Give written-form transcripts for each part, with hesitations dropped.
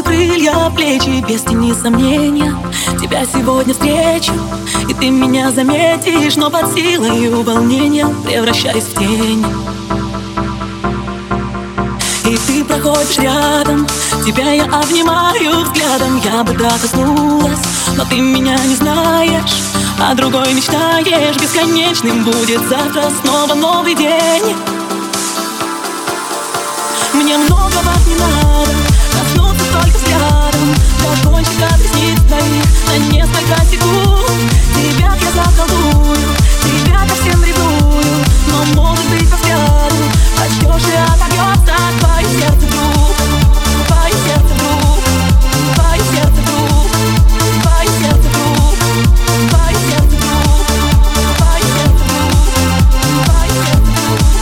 Раскрою крылья, плечи без тени сомнения. Тебя сегодня встречу, и ты меня заметишь, но под силой волнения превращаюсь в тень. И ты проходишь рядом, тебя я обнимаю взглядом. Я бы докоснулась, но ты меня не знаешь, о другой мечтаешь. Бесконечным будет завтра снова новый день. Мне многого не надо, коснуться только взглядом до кончика ресниц твоих на несколько секунд. Тебя я заколдую, тебя ко всем ревную, но может быть по взгляду прочтешь и отобьется твое сердце вдруг, твое сердце вдруг, твое сердце вдруг, твое сердце вдруг, твое сердце вдруг, твое сердце вдруг, твое сердце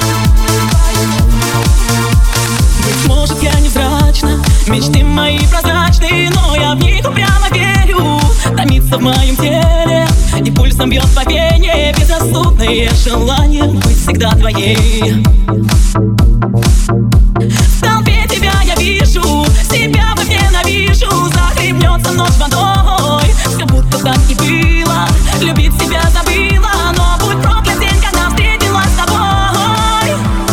вдруг. Быть может, я невзрачна, мечты мои прозрачны, но я в них упрямо верю. Томится в моем теле и пульсом бьет по вене безрассудное желание быть всегда твоей. В толпе тебя я вижу, себя вновь ненавижу. Захлебнется ночь водой, все будто так и было. Любить себя забыла, но будь проклят день, когда встретилась с тобой.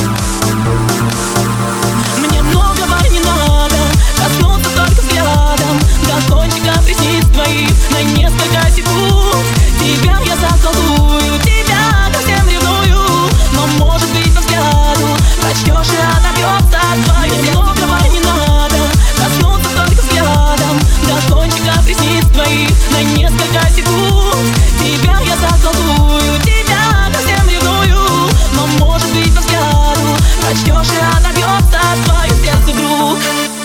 Мне многого не надо, коснуться только взглядом до кончика ресниц твоих на несколько секунд. Тебя я заколдую, тебя ко всем ревную, но может быть по взгляду прочтешь и отобьется твое сердце. Многого не надо, коснуться только взглядом до кончика ресниц твоих на несколько секунд. Тебя я заколдую, тебя ко всем ревную, но может быть по взгляду прочтешь и отобьется твое сердце вдруг.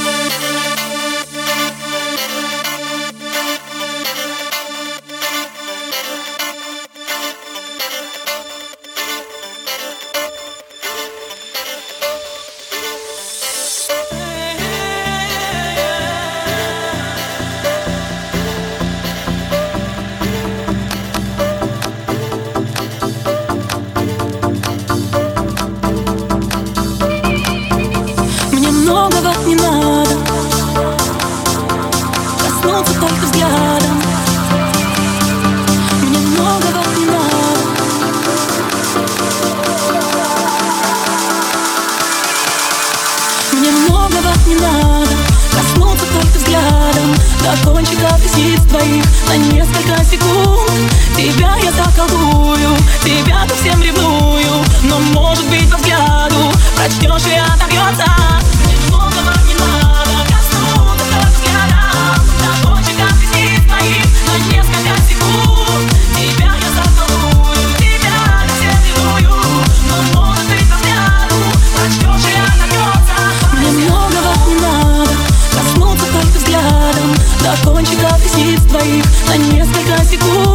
Многого не надо, коснуться только взглядом. Мне многого не надо. Мне многого не надо, коснуться только взглядом до кончика ресниц твоих на несколько секунд. Тебя я заколдую, тебя ко всем ревную, но может быть по взгляду прочтешь и отобьется. Многого не надо, коснуться только взглядом до кончика ресниц твоих на несколько секунд. Тебя я заколдую, тебя ко всем ревную, но может быть по взгляду прочтешь и отобьется. Мне многого не надо, коснуться только взглядом до кончика ресниц твоих на несколько секунд.